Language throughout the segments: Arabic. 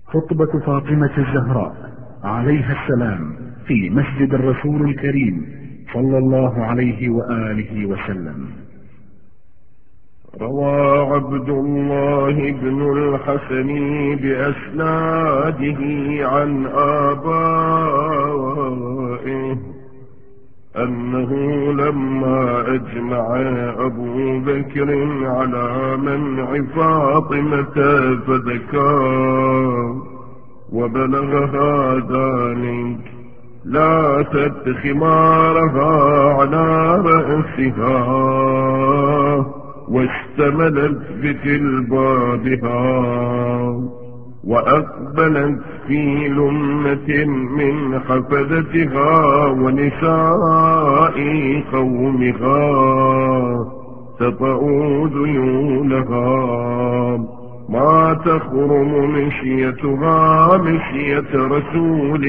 خطبة فاطمة الزهراء عليها السلام في مسجد الرسول الكريم صلى الله عليه وآله وسلم. روى عبد الله بن الحسن بأسناده عن آبائه أنه لما أجمع أبو بكر على منع فاطمة فذكر وبلغها ذلك لا تد خمارها على رأسها واشتملت بجلبابها وأقبلت في لمة من حفدتها ونساء قومها تطأوا ذيولها ما تخرم مشيتها مشية رسول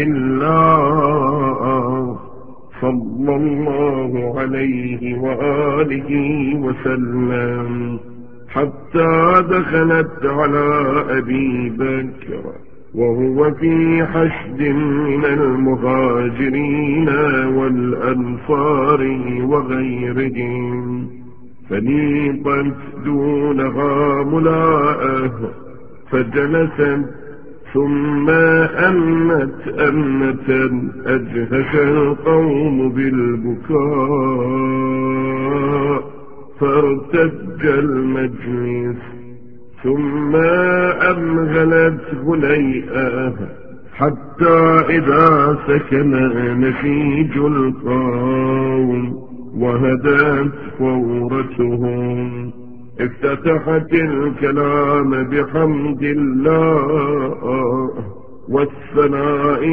الله صلى الله عليه وآله وسلم حتى دخلت على أبي بكر وهو في حشد من المهاجرين والأنصار وغيرهم فنيقت دونها ملاءه فجلست ثم أمت أمة أجهش القوم بالبكاء فارتج المجلس ثم أمهلت هنيئة حتى إذا سكن نسيج القوم وهدت فورتهم افتتحت الكلام بحمد الله والثناء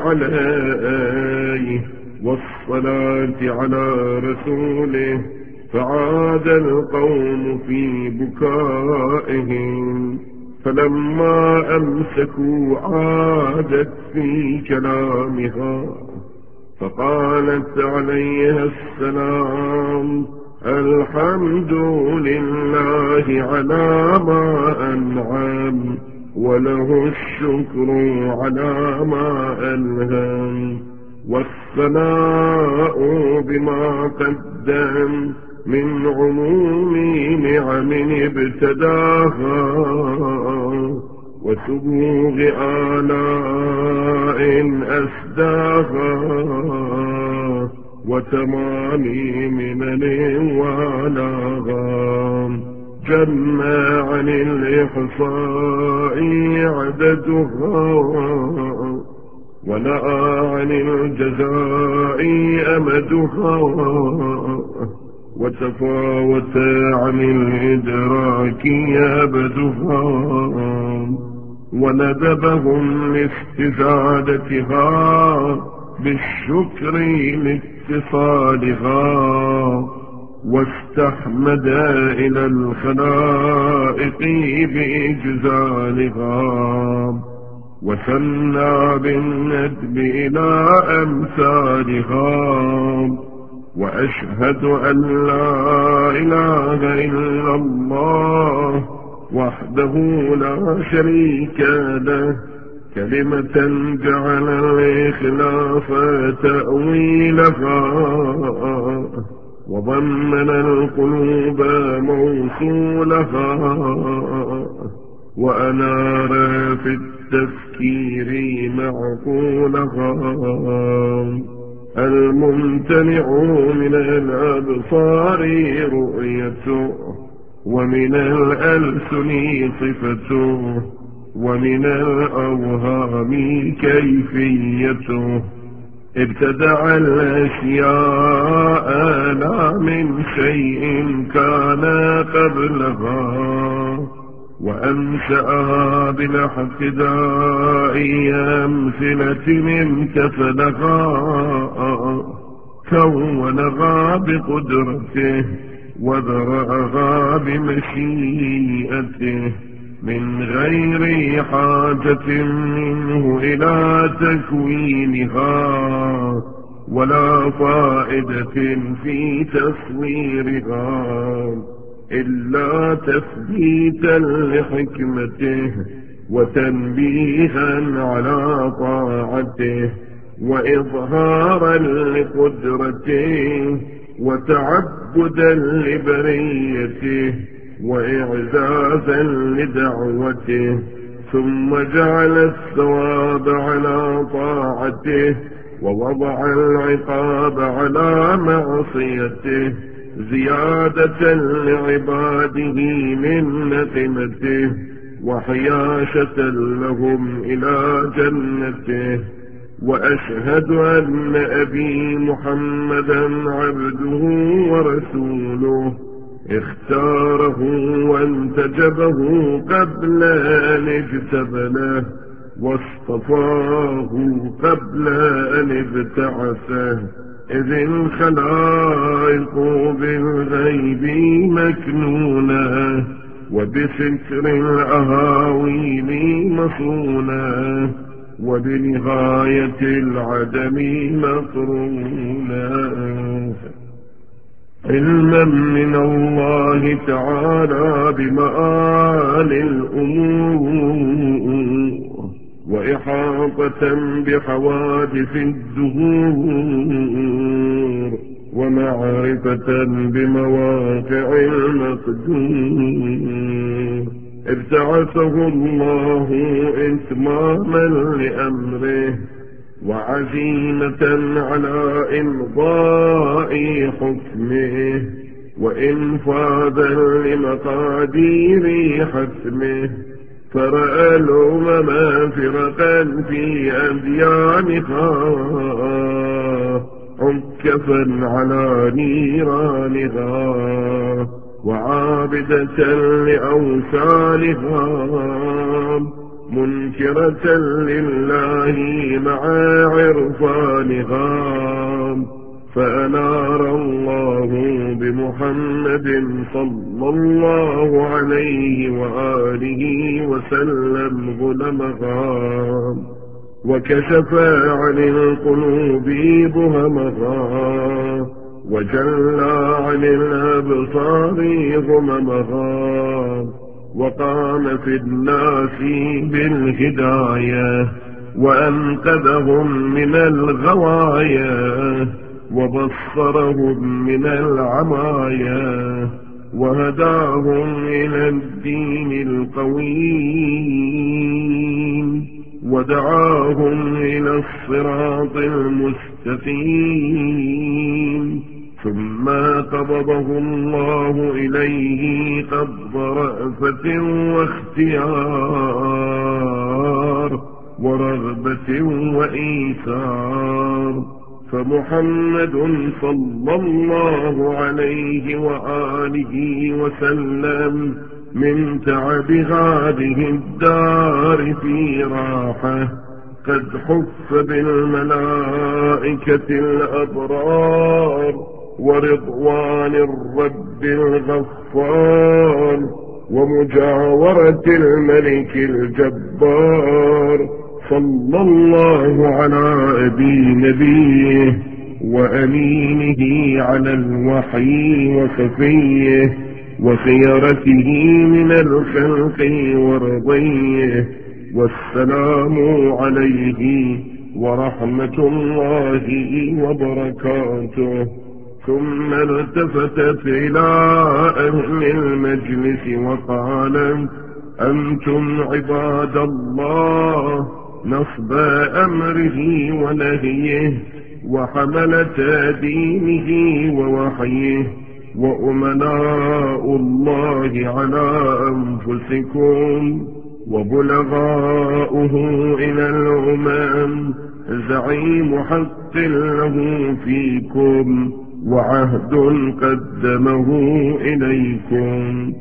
عليه والصلاة على رسوله فعاد القوم في بكائهم فلما أمسكوا عادت في كلامها فقالت عليها السلام الحمد لله على ما أنعم وله الشكر على ما ألهم والثناء بما قدم من عموم نعم ابتداها وسبوغ آلاء أسداها وتمام منن ولاغا جمع عن الإحصاء عددها ونأى عن الجزاء أمدها وتفاوت عن الإدراك أبدها وندبهم لاستزادتها بالشكر لاتصالها واستحمد إلى الخلائق بإجزالها وثنى بالندب إلى أمثالها وأشهد أن لا إله إلا الله وحده لا شريك له كلمة جعل الإخلاف تأويلها وضمن القلوب موصولها وأنار في التفكير معقولها الممتنع من الأبصار رؤيته ومن الألسن صفته ومن الأوهام كيفيته ابتدع الأشياء لا من شيء كان قبلها وأنشأها بالاحتداء أمثلة امتثلها كونها بقدرته وذرأها بمشيئته من غير حاجة منه إلى تكوينها ولا فائدة في تصويرها إلا تثبيتا لحكمته وتنبيها على طاعته، وإظهارا لقدرته، وتعبدا لبريته، وإعزازا لدعوته. ثم جعل الثواب على طاعته، ووضع العقاب على معصيته، زيادة لعباده من نقمته، وحياشة لهم إلى جنته. وأشهد أن أبي محمدا عبده ورسوله، اختاره وانتجبه قبل أن اجتبله، واصطفاه قبل أن ابتعثه، إذ الخلائق بالغيب مكنونة، وبفكر الأهاويل مصونة، وبنهاية العدم مقرونا، علما من الله تعالى بمآل الأمور، وإحاطة بحوادث الدهور، ومعرفة بمواقع المقدور. ابتعثه الله إتماما لأمره، وعزيمة على إمضاء حكمه، وإنفاذا لمقادير حتمه. فرأى الأمم فرقا في أديانها، عكفا على نيرانها، وعابدة لأوثانها، منكرة لله مع عرفانها. فأنار الله بمحمد صلى الله عليه وآله وسلم ظلمها، وكشف عن القلوب بهمها، وجلى عن الأبصار غممها، وقام في الناس بالهداية، وأنقذهم من الغوايا، وبصرهم من العمايا، وهداهم إلى الدين القويم، ودعاهم إلى الصراط المستقيم. ثم قبضه الله إليه قبض رأفة واختيار، ورغبة وإيثار. فمحمد صلى الله عليه وآله وسلم من تعب هذه الدار في راحة، قد حف بالملائكة الأبرار، ورضوان الرب الغفار، ومجاورة الملك الجبار. صلى الله على أبي نبيه وأمينه على الوحي وصفيه، وخيرته من الخلق ورضيه. والسلام عليه ورحمة الله وبركاته. ثم التفتت إلى أهل المجلس وقال: أنتم عباد الله نصب أمره ونهيه، وحملة دينه ووحيه، وأمناء الله على أنفسكم، وبلغاؤه إلى الأمم، زعيم حق له فيكم، وعهد قدمه إليكم،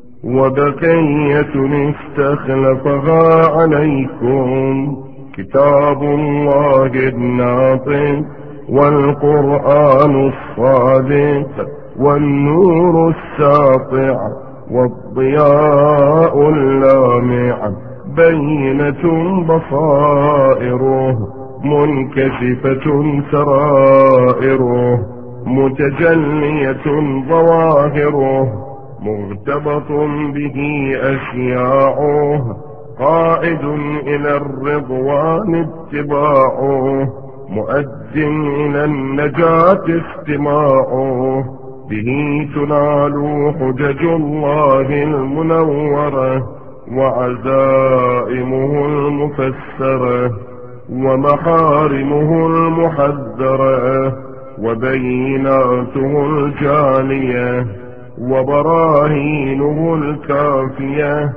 وبقية استخلفها عليكم، كتاب الله الناطق، والقرآن الصادق، والنور الساطع، والضياء اللامع، بينة بصائره، منكشفة سرائره، متجلية ظواهره، مرتبط به أشياعه، قائد إلى الرضوان اتباعه، مؤد إلى النجاة استماعه، به تنال حجج الله المنورة وعزائمه المفسرة ومحارمه المحذرة وبيناته الجالية وبراهينه الكافية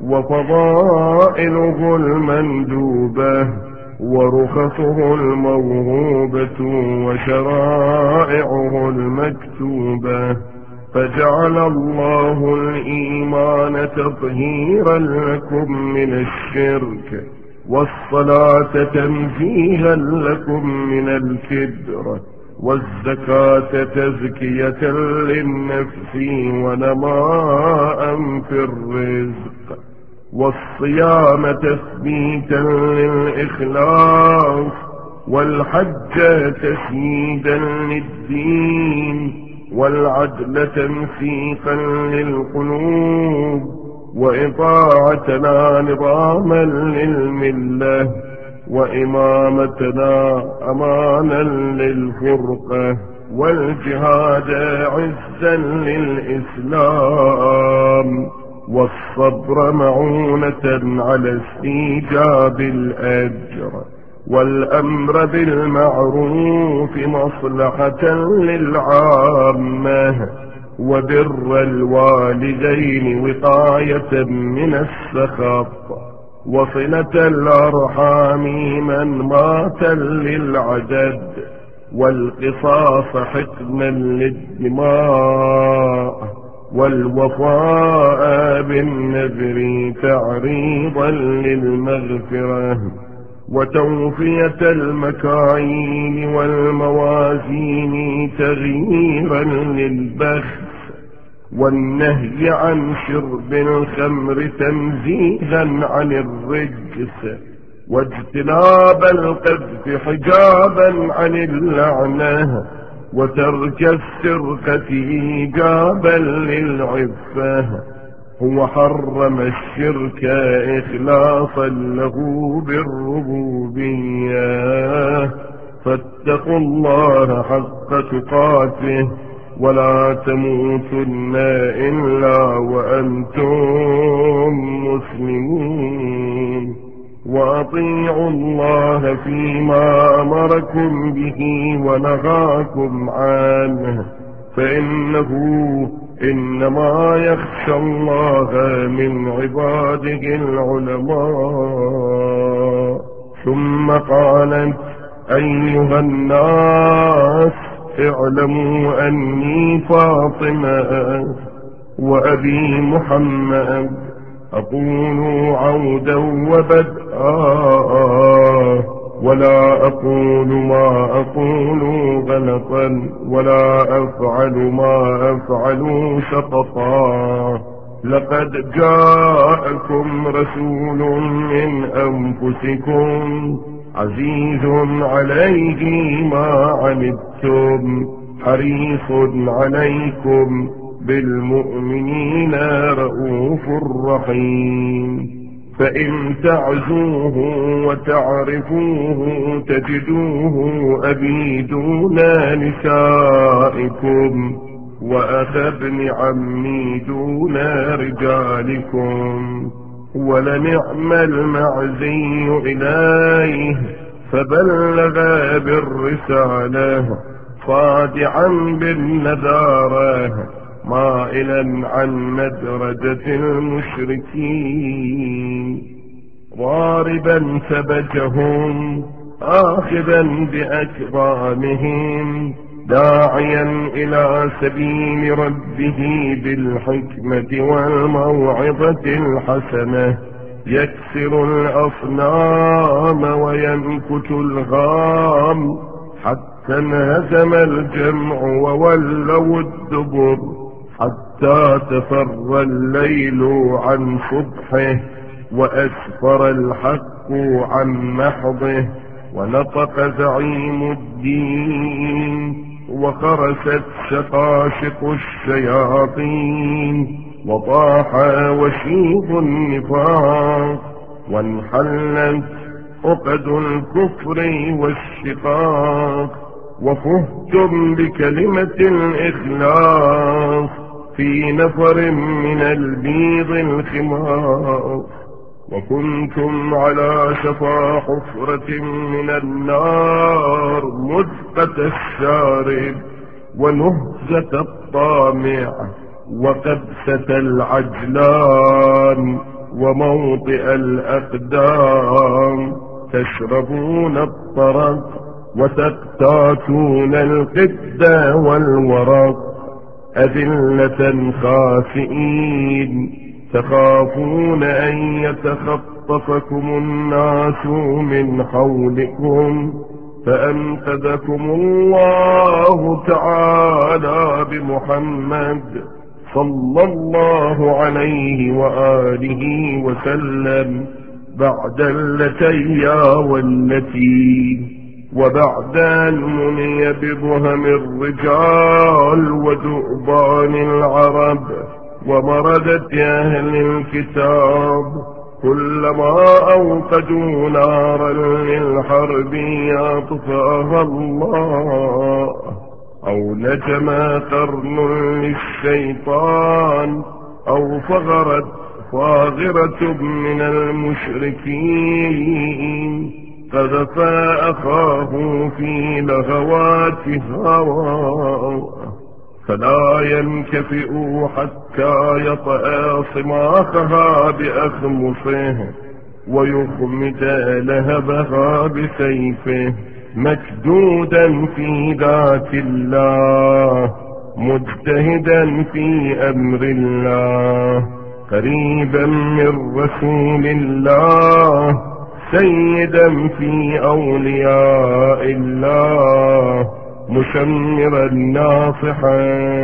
وفضائله المندوبة ورخصه الموهوبة وشرائعه المكتوبة. فجعل الله الإيمان تطهيرا لكم من الشرك، والصلاة تنزيها لكم من الكبر، والزكاة تزكية للنفس ونماء في الرزق، والصيام تثبيتا للإخلاص، والحج تسييدا للدين، والعدل تنسيقا للقلوب، وإطاعتنا نظاما للملة، وإمامتنا أمانا للفرقة، والجهاد عزا للإسلام، والصبر معونة على استيجاب الأجر، والأمر بالمعروف مصلحة للعامة، وبر الوالدين وقاية من السخط، وصلة الأرحام من مات للعدد، والقصاص حقنا للدماء، والوفاء بالنذر تعريضا للمغفرة، وتوفية المكاين والموازين تغييرا للبخس، والنهي عن شرب الخمر تنزيها عن الرجس، واجتناب القذف حجابا عن اللعنة، وترك السرقة إيجابا للعفة. هو حرم الشرك إخلاصا له بالربوبية، فاتقوا الله حق تقاته ولا تموتن إلا وأنتم مسلمون، وأطيعوا الله فيما أمركم به ونهاكم عنه، فإنه إنما يخشى الله من عباده العلماء. ثم قالت: أيها الناس اعلموا أني فاطمة وأبي محمد أقول عودا وبدءا، ولا أقول ما أقول غلطا، ولا أفعل ما أفعل سقطا. لقد جاءكم رسول من أنفسكم عزيز عليه ما عنتم حريص عليكم بالمؤمنين رؤوف رحيم. فإن تعزوه وتعرفوه تجدوه أبي دون نسائكم، وأخا ابن عمي دون رجالكم، ولنعم المعزي إليه فبلغ بالرسالة صادعا بالنذارة مائلا عن مدرجة المشركين، ضاربا ثبتهم آخذا بأكرامهم، داعيا إلى سبيل ربه بالحكمة والموعظة الحسنة، يكسر الأصنام وينكت الغام، حتى انهزم الجمع وولوا الدبر، حتى تفر الليل عن صبحه، وأسفر الحق عن محضه، ونطق زعيم الدين، وخرست شقاشق الشياطين، وطاح وشيب النفاق، وانحلت عقد الكفر والشقاق، وفهتم بكلمة الإخلاص في نفر من البيض الخماق، وكنتم على شفا حفرة من النار مزقة الشارب ونهزة الطامع وقبسة العجلان وموطئ الأقدام، تشربون الطرق وتقتاتون القد والورق، أذلة خاسئين تخافون أن يتخطفكم الناس من حولكم، فأنقذكم الله تعالى بمحمد صلى الله عليه وآله وسلم بعد اللتيا والتي، وبعد أن مني بضهم الرجال ودؤبان العرب ومردة أهل الكتاب، كلما أوقدوا نارا للحرب أطفأها الله، أو نجما قرن للشيطان، أو فغرت فاغرة من المشركين قذفا أخاه في لغوات هواه، فلا ينكفئ حتى يطأ صماخها بأخمصه ويخمد لهبها بسيفه، مكدودا في ذات الله مجتهدا في أمر الله، قريبا من رسول الله سيدا في أولياء الله، مشمرا ناصحا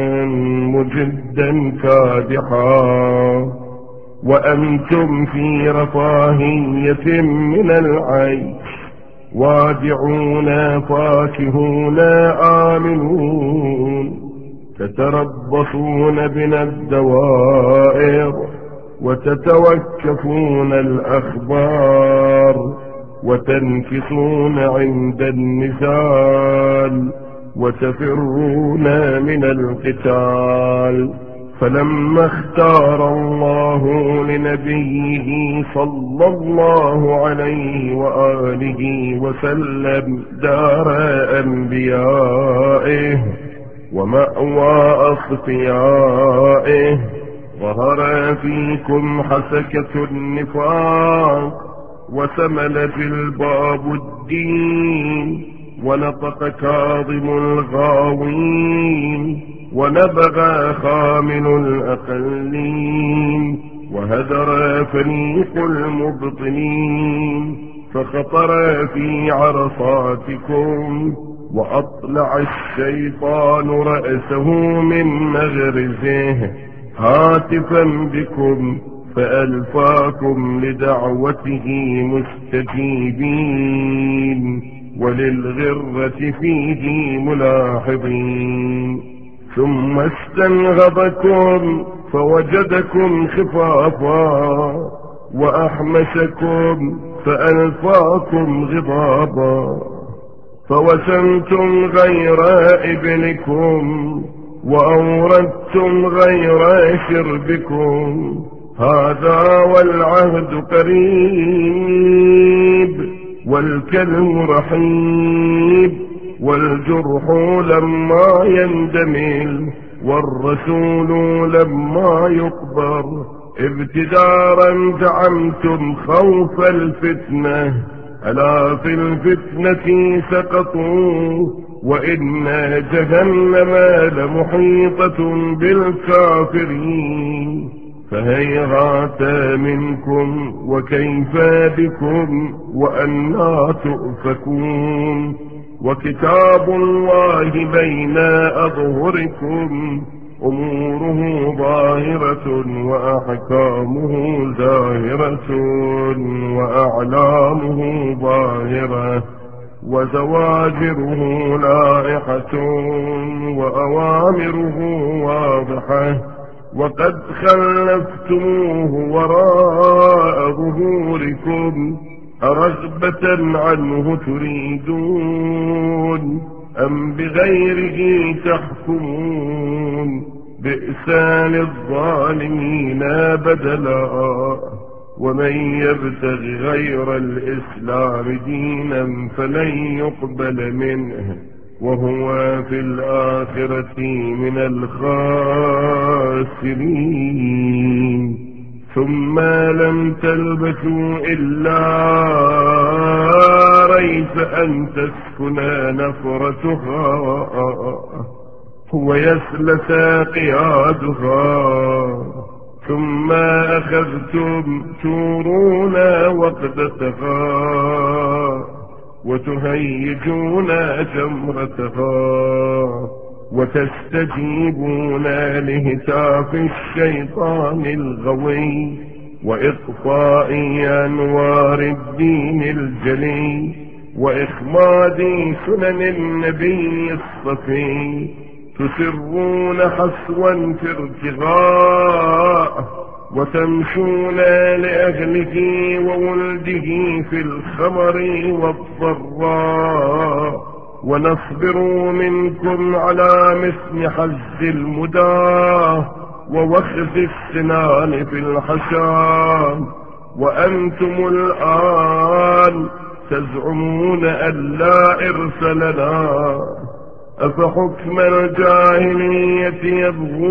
مجدا كادحا، وأنتم في رفاهية من العيش وادعون فاكهون آمنون، تتربصون بنا الدوائر وتتوكفون الأخبار، وتنكصون عند النزال وتفرون من القتال، فلما اختار الله لنبيه صلى الله عليه وآله وسلم دار أنبيائه ومأوى أصفيائه، ظهر فيكم حسكة النفاق وسمل في الباب الدين، ونطق كاظم الغاوين ونبغى خامل الأقلين، وهدر فريق المبطنين، فخطر في عرصاتكم، وأطلع الشيطان رأسه من مغرزه هاتفا بكم، فألفاكم لدعوته مستجيبين، وللغرة فيه ملاحظين، ثم استنغضكم فوجدكم خفافا، وأحمسكم فألفاكم غضابا، فوسمتم غير ابنكم وأوردتم غير شربكم، هذا والعهد قريب والكلم رحيب، والجرح لما يندمل والرسول لما يقبر، ابتدارا زعمتم خوف الفتنة، ألا في الفتنة سقطوا، وإن جهنم لمحيطة بالكافرين، فهيهات منكم وكيف بكم وأنى تؤفكون، وكتاب الله بين أظهركم، أموره ظاهرة وأحكامه زاهرة، وأعلامه ظاهرة وزواجره لائحة، وأوامره واضحة وقد خلفتموه وراء ظهوركم أرغبة عنه تريدون أم بغيره تحكمون بئس للظالمين بدلا ومن يبتغ غير الإسلام دينا فلن يقبل منه وهو في الآخرة من الخاسرين ثم لم تلبثوا إلا ريب أن تسكنا نفرتها ويسلس قيادها ثم أخذتم تورون وقدتها وتهيجون جمرتها وتستجيبون لهتاف الشيطان الغوي وإطفاء أنوار الدين الجلي وإخماد سنن النبي الصفي تسرون حسوا في ارتغاء وتمشون لأهله وولده في الخمر والضراء ونصبر منكم على مثل حز المداه ووخز السنان في الحشام وأنتم الآن تزعمون أن لا إرث لنا أفحكم الجاهلية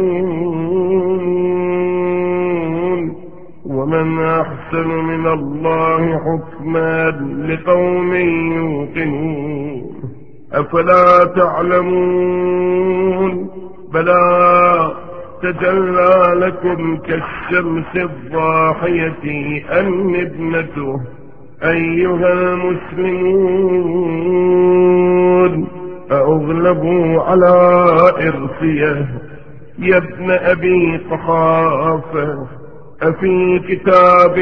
يبغون ومن أحسن من الله حكما لقوم يوقنون أفلا تعلمون بلى تجلى لكم كالشمس الضاحية أن ابنته أيها المسلمون أغلبوا على إرثيه يا ابن أبي قحافة أفي كتاب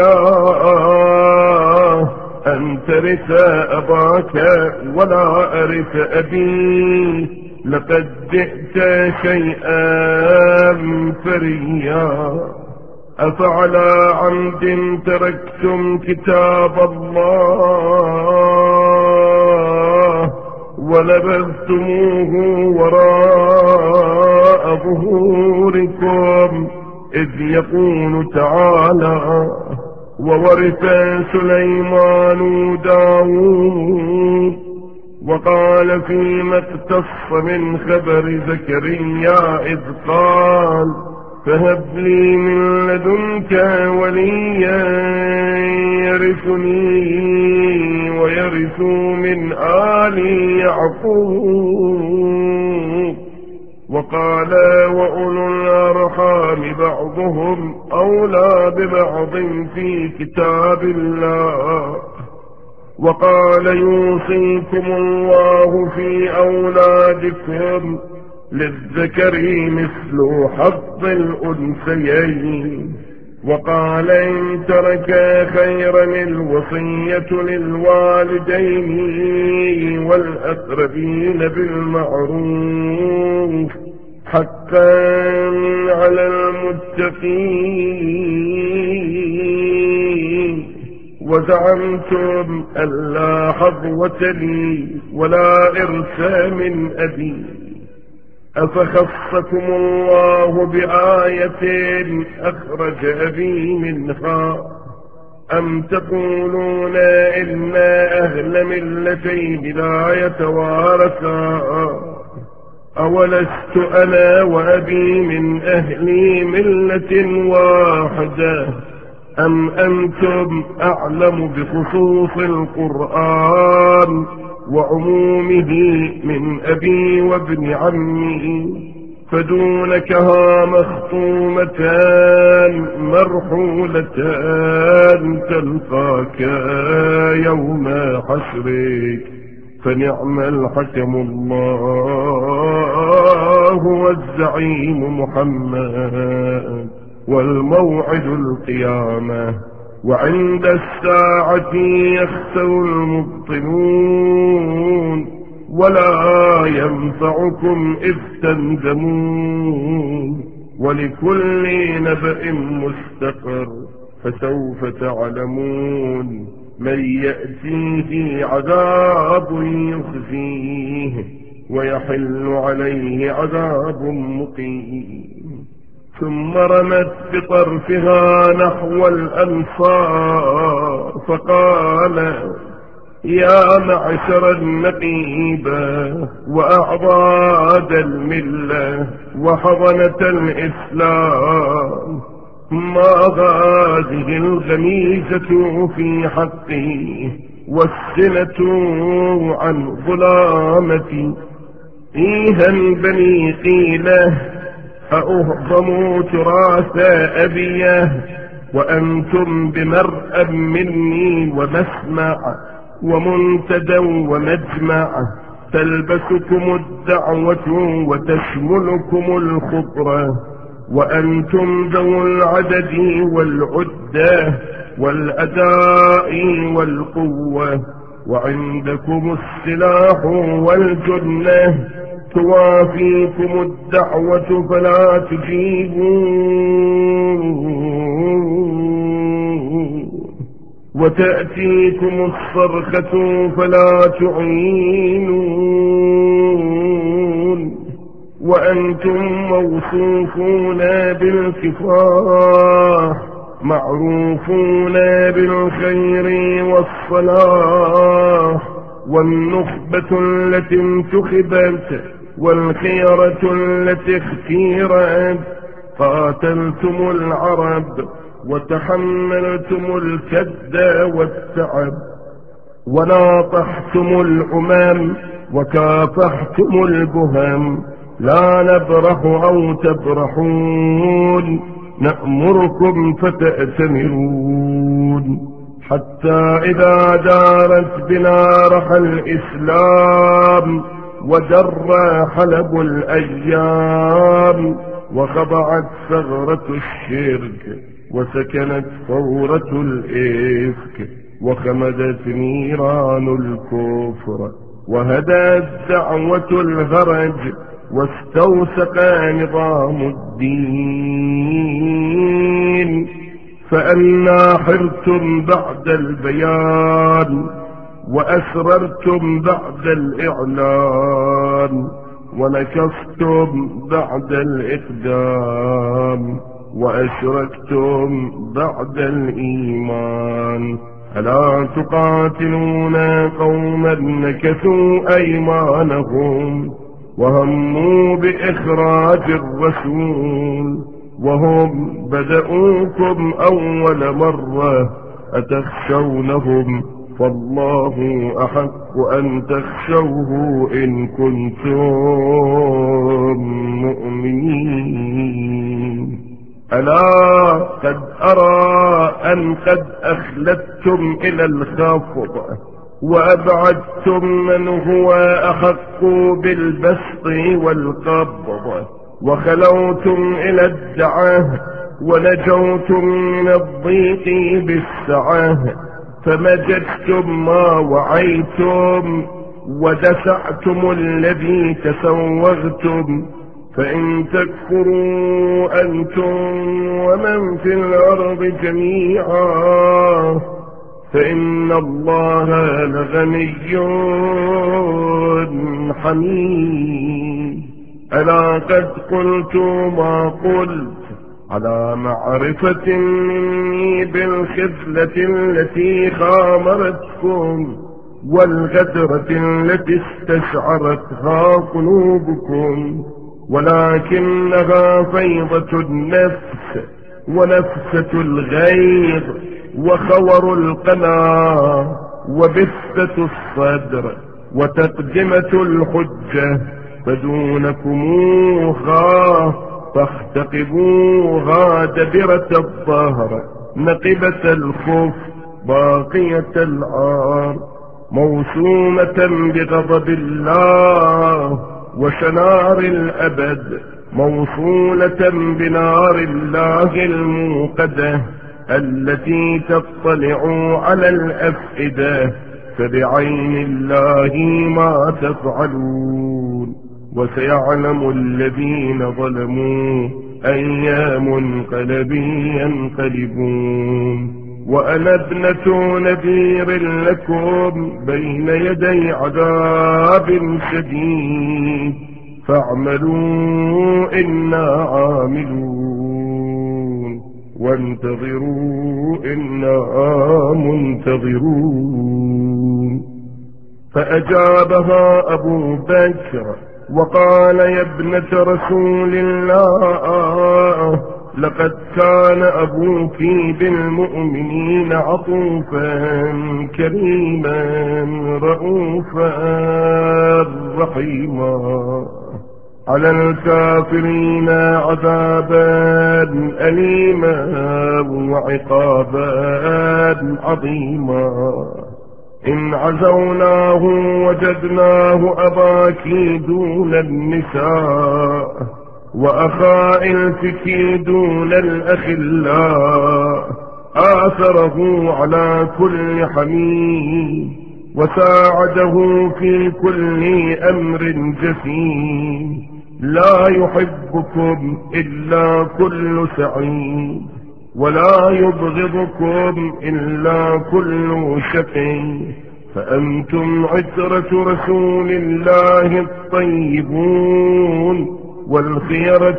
الله أن ترث أباك ولا أرث أبي لقد جئت شيئا فريا أفعلى عمد تركتم كتاب الله ونبذتموه وراء ظهوركم إذ يقول تعالى وورث سليمان داود وقال فيما اقتص من خبر زكريا إذ قال فهب لي من لدنك وليا يرثني ويرث من آل يعقوب وقال وأولو الأرحام بعضهم أولى ببعض في كتاب الله وقال يوصيكم الله في أولادكم للذكر مثل حظ الأنثيين وقال إن ترك خيرا الوصية للوالدين والأقربين بالمعروف حقا على المتقين وزعمتم أن لا حظوة لي ولا إرث من أبي أفخصكم الله بآية أخرج أبي منها أم تقولون إن أهل ملتين لا يتوارثا أولست أنا وأبي من أهل ملة واحدة أم أنتم أعلم بخصوص القرآن وعمومه من أبي وابن عمي فدونكها مخطومتان مرحولتان تلقاك يوم حشرك فنعم الحكم الله والزعيم محمد والموعد القيامة وعند الساعة يخسر المبطلون ولا ينفعكم إذ تندمون ولكل نبأ مستقر. فسوف تعلمون من يأتيه عذاب يخزيه ويحل عليه عذاب مقيم. ثم رمت بطرفها نحو الأنصار فقال يا معشر النقيبة وأعضاد الملة وحضنة الإسلام، ما هذه الغميزة في حقي والسنة عن ظلامتي؟ إيها بني قيلة أأهضم تراث أبيه وأنتم بمرأى مني ومسمع ومنتدى ومجمع، تلبسكم الدعوة وتشملكم الخطرة، وأنتم ذو العدد والعدة والأداء والقوة، وعندكم السلاح والجنة، توافيكم الدعوة فلا تجيبون، وتأتيكم الصرخة فلا تعينون، وأنتم موصوفون بالكفاح، معروفون بالخير والصلاح، والنخبة التي انتخبت والخيرة التي اختيرت، قاتلتم العرب وتحملتم الكد والتعب، وناطحتم الأمم وكافحتم البهم، لا نبرح أو تبرحون، نأمركم فتأتمرون، حتى إذا دارت بنا رحى الإسلام ودر حلب الأيام، وخضعت ثغرة الشرك وسكنت ثورة الإفك، وخمدت نيران الكفر، وهدت دعوة الهرج، واستوثق نظام الدين. فأنا حرتم بعد البيان، وأسررتم بعد الإعلان، ونكستم بعد الإقدام، وأشركتم بعد الإيمان. ألا تقاتلون قوما نكثوا أيمانهم وهموا بإخراج الرسول، وهم بدؤوكم أول مرة، أتخشونهم؟ فالله أحق أن تخشوه إن كنتم مؤمنين. ألا قد أرى أن قد أخلدتم إلى الخفض، وأبعدتم من هو أحق بالبسط والقبض، وخلوتم إلى الدعاء، ونجوتم من الضيق بالسعة، فمجدتم ما وعيتم، ودسعتم الذي تسوغتم. فإن تكفروا أنتم ومن في الأرض جميعا فإن الله لغني حميد. ألا قد قلت ما قلت على معرفة مني بالخذلة التي خامرتكم، والغدرة التي استشعرتها قلوبكم، ولكنها فيضة النفس ونفسة الغيظ وخور القناة وبثة الصدر وتقدمة الحجة، فدونكموها فاختقبوها دبرة الظهر، نقبة الخف، باقية العار، موسومة بغضب الله وشنار الأبد، موصولة بنار الله الموقدة التي تطلع على الأفئدة، فبعين الله ما تفعلون. وسيعلم الذين ظلموا أيام منقلب ينقلبون. وأنا ابنة نذير لكم بين يدي عذاب شديد، فاعملوا إنا عاملون، وانتظروا إنا منتظرون. فأجابها أبو بكر وقال: يا ابنة رسول الله، لقد كان أبوك بالمؤمنين عطوفا كريما رؤوفا رحيما، على الكافرين عذابا أليما وعقابا عظيما. إن عزوناه وجدناه أباك دون النساء، وأخا إلفك دون الأخلاء، آثره على كل حميم، وساعده في كل أمر جسيم. لا يحبكم إلا كل سعيد، ولا يبغضكم إلا كل شقي. فأنتم عترة رسول الله الطيبون، والخيرة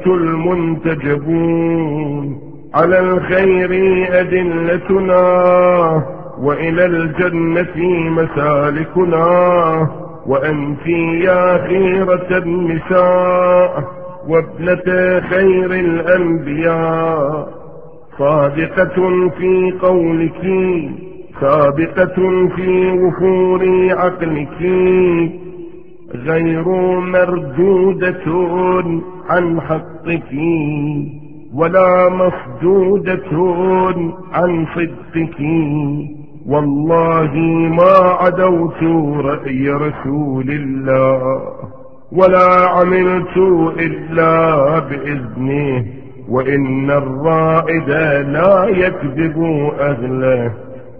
المنتجبون. على الخير أدلتنا، وإلى الجنة مسالكنا. وأنت يا خيرة النساء، وابنة خير الأنبياء، صادقة في قولك، سابقة في وفور عقلك، غير مردودة عن حقك، ولا مصدودة عن صدقك. والله ما عدوت رأي رسول الله، ولا عملت إلا بإذنه. وإن الرائد لا يكذب أهله،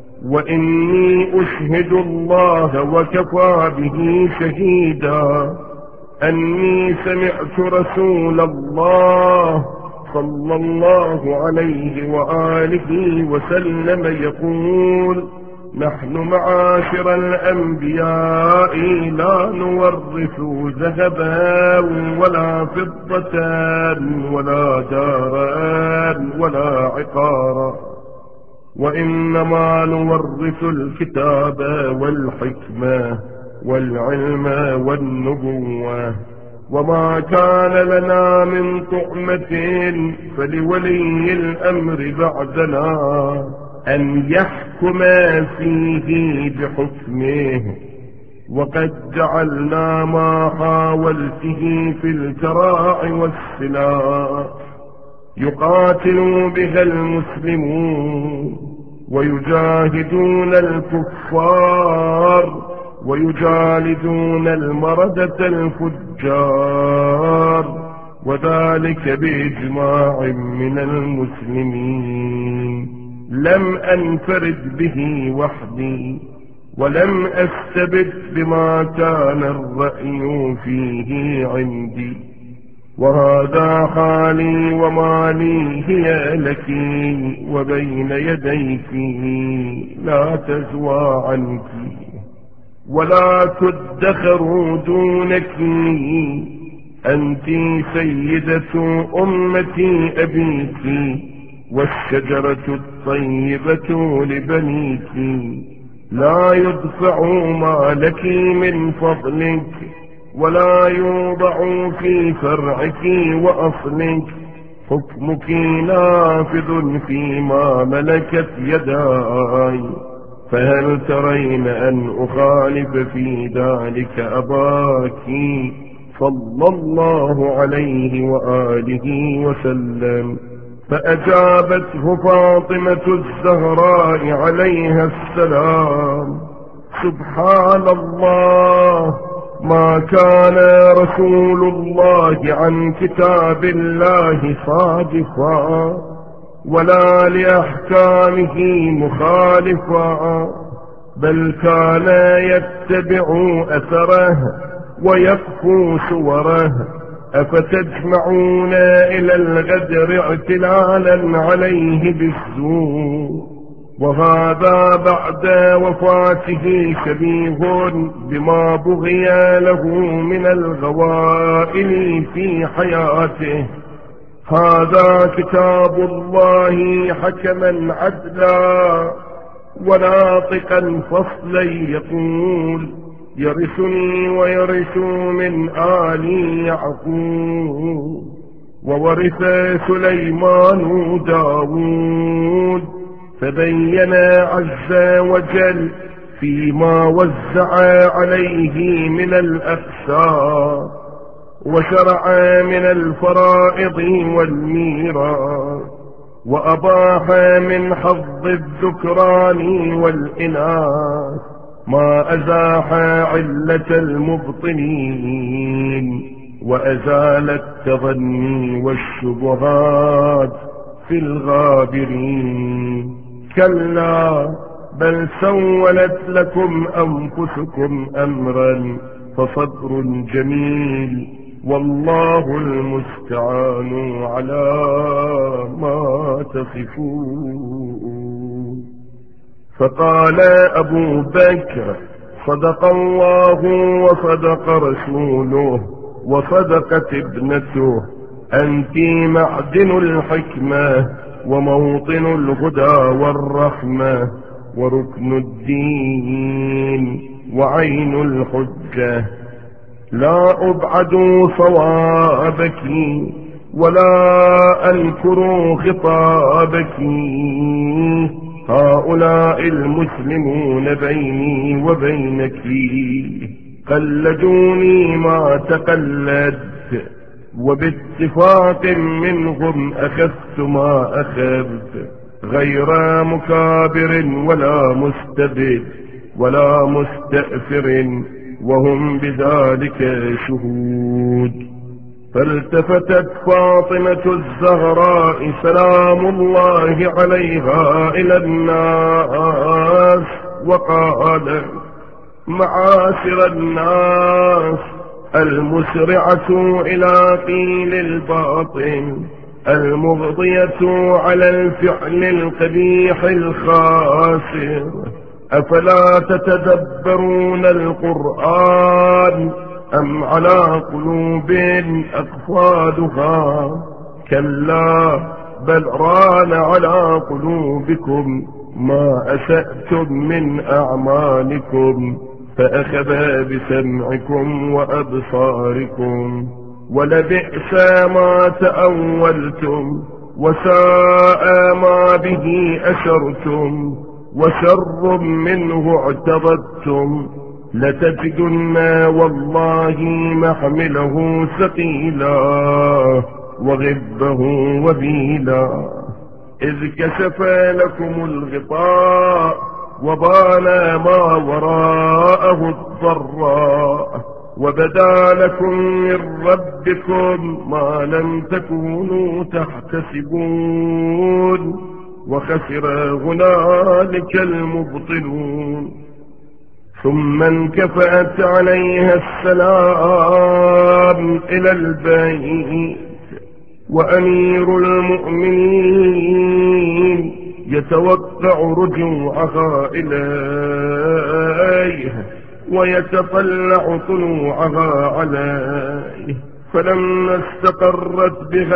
وإني أشهد الله وكفى به شهيدا أني سمعت رسول الله صلى الله عليه وآله وسلم يقول: نحن معاشر الأنبياء لا نورث ذهبا ولا فضة ولا دارا ولا عقارا، وإنما نورث الكتاب والحكمة والعلم والنبوة. وما كان لنا من طعمة فلولي الأمر بعدنا أن يحكم فيه بحكمه، وقد جعلنا ما حاولته في الكراع والسلاح يقاتل بها المسلمون، ويجاهدون الكفار، ويجالدون المردة الفجار، وذلك بإجماع من المسلمين. لم أنفرد به وحدي، ولم أستبد بما كان الرأي فيه عندي. وهذا حالي ومالي هي لك، وبين يديك لا تزوى عنك، ولا تدخر دونك. أنت سيدة أمتي أبيك، والشجرة الطيبة لبنيك. لا يدفع ما لك من فضلك، ولا يوضع في فرعك وأصلك. حكمك نافذ فيما ملكت يداي، فهل ترين أن أخالف في ذلك أباك صلى الله عليه وآله وسلم؟ فأجابته فاطمة الزهراء عليها السلام: سبحان الله، ما كان رسول الله عن كتاب الله صادفا، ولا لأحكامه مخالفا، بل كان يتبع أثره ويقفو صوره، أفتجمعون إلى الغدر اعتلالا عليه بالسوء، وهذا بعد وفاته شبيه بما بغي له من الغوائل في حياته. هذا كتاب الله حكما عدلا وناطقا فصلا يقول: يرثني ويرث من آل يعقوب. وورث سليمان داود، فبين عز وجل فيما وزع عليه من الأقساط، وشرع من الفرائض والميراث، وأباح من حظ الذكران والإناث ما أزاح علة المبطلين، وأزال التظني والشبهات في الغابرين. كلا بل سولت لكم أنفسكم أمرا فصبر جميل، والله المستعان على ما تصفون. فقال أبو بكر: صدق الله وصدق رسوله وصدقت ابنته، أنت معدن الحكمة وموطن الهدى والرحمة وركن الدين وعين الحجة. لا أبعد صوابك ولا أنكر خطابك، هؤلاء المسلمون بيني وبينك قلدوني ما تقلدت، وباتفاق منهم أخذت ما أخذت، غير مكابر ولا مستبد ولا مستأثر، وهم بذلك شهود. فالتفتت فاطمة الزهراء سلام الله عليها إلى الناس وقالت: معاشر الناس، المسرعة إلى قيل الباطل، المغضية على الفعل القبيح الخاسر، أفلا تتدبرون القرآن أم على قلوب أقفالها؟ كلا بل ران على قلوبكم ما أسأتم من أعمالكم، فأخذ بسمعكم وأبصاركم، ولبئس ما تأولتم، وساء ما به أشرتم، وشر منه اعتضدتم، لتجدن والله محمله ثقيلا وغبه وبيلا، إذ كشف لكم الغطاء وبان ما وراءه الضراء، وبدا لكم من ربكم ما لم تكونوا تحتسبون، وخسر هنالك المبطلون. ثم انكفأت عليها السلام إلى البيت، وأمير المؤمنين يتوقع رجوعها إليه ويتطلع طلوعها عليه. فلما استقرت بها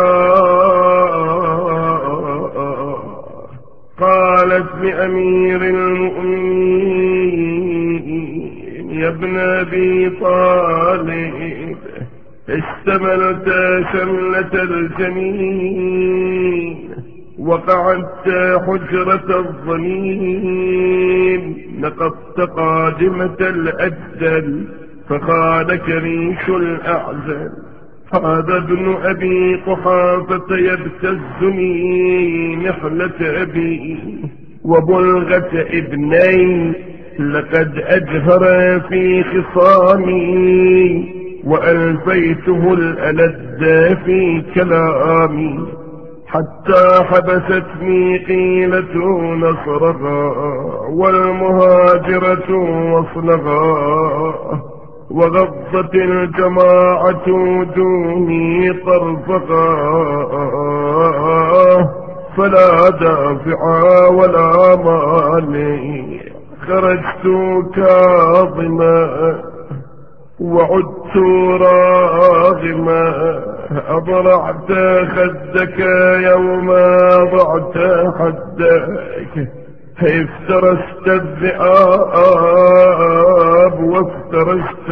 الدار قالت لأمير المؤمنين: يا ابن أبي طالب، اشتملت شملة الجنين، وقعدت حجرة الظنين، نقضت قادمة الأجل، فخانك ريش الأعزل. هذا ابن أبي قحافة يبتزني نحلة أبي وبلغة ابني، لقد أجهر في خصامي، وألفيته الألد في كلامي، حتى حبستني قيلة نصرها والمهاجرة وصلها. وغضت الجماعة وجوهي طرفقا فلا دافع ولا مانع. خرجت كاظما وعدت راغما. أضرعت خدك يوم ضعت حدك. افترست الذئاب وافترست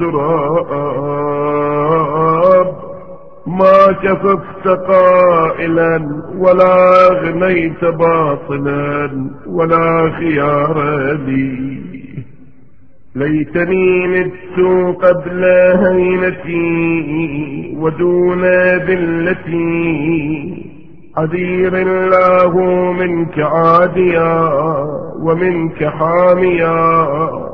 التراب. ما كففت قائلا ولا غنيت باطلا ولا خيار لي. ليتني مت قبل هينتي ودون ذلتي. عذير الله منك عاديا ومنك حاميا.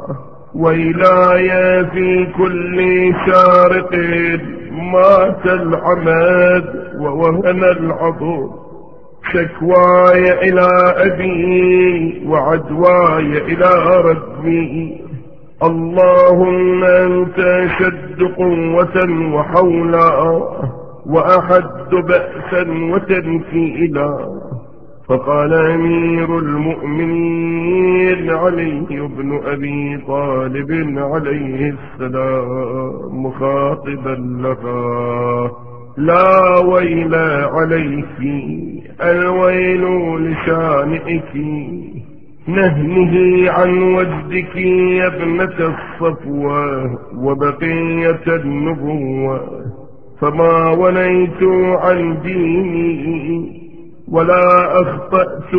وإلاي في كل شارق مات العماد ووهن العضد. شكواي إلى أبي وعدواي إلى ربي. اللهم أنت شد قوة وحولا وأحد بأسا وتنكيلا. فقال أمير المؤمنين علي بن أبي طالب عليه السلام مخاطبا لها: لا ويل عليك، الويل لشانئك. نهنه عن وجدك يا ابنة الصفوة وبقية النبوة. فما وليت عن ديني ولا أخطأت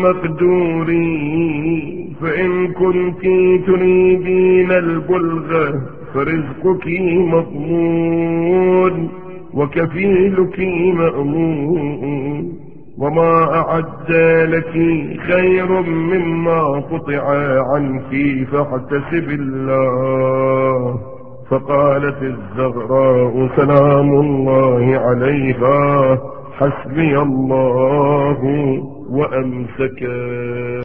مقدوري. فإن كنت تريدين البلغة فرزقك مضمون وكفيلك مأمون. وما أعد لك خير مما قطع عنك فاحتسب الله. فقالت الزغراء سلام الله عليها حسبي الله وأمسكا.